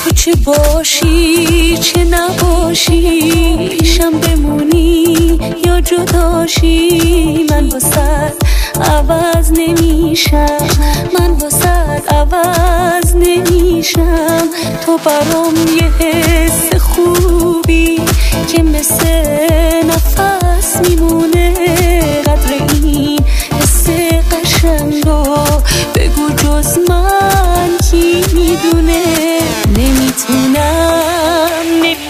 تو چه باشی چه نباشی، پیشم بمونی یا جداشی، من واسه عوض نمیشم، من واسه عوض نمیشم. تو برام یه حس خوبی که مثل نفس میمونه، قدر این حس قشنگو بگو جز من کی میدونه. نمیتونم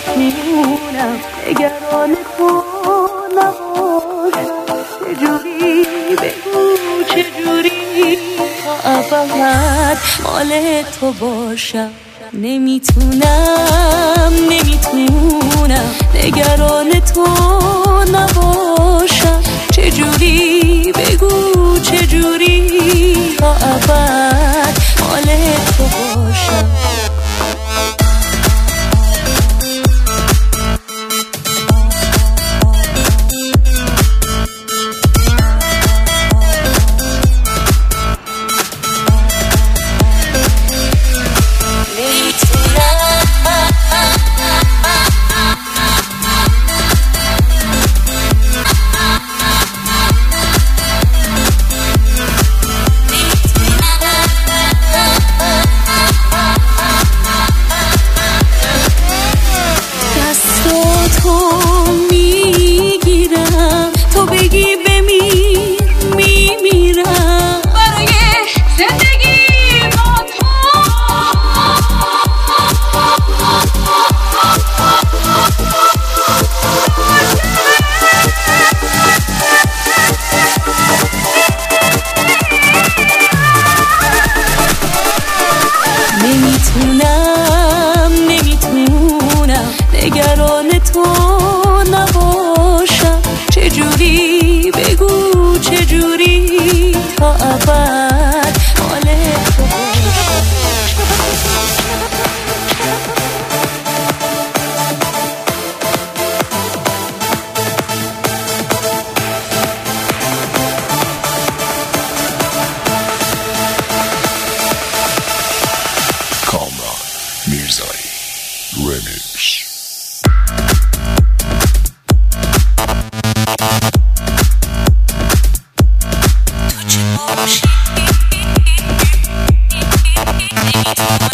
نگران تو نباشم، چجوری بگو چجوری تا ابد مال تو باشم. نمیتونم نگران تو نباشم، چجوری بگو چجوری تا ابد مال تو باشم. میگیرم تو بگی بمیر میمیرم، برای زندگی با تو. نمیتونم نگران تو نباشم، چجوری بگو چجوری تا ابد مال تو باشم. کامران میرزایی رمیکس. تو چه باشی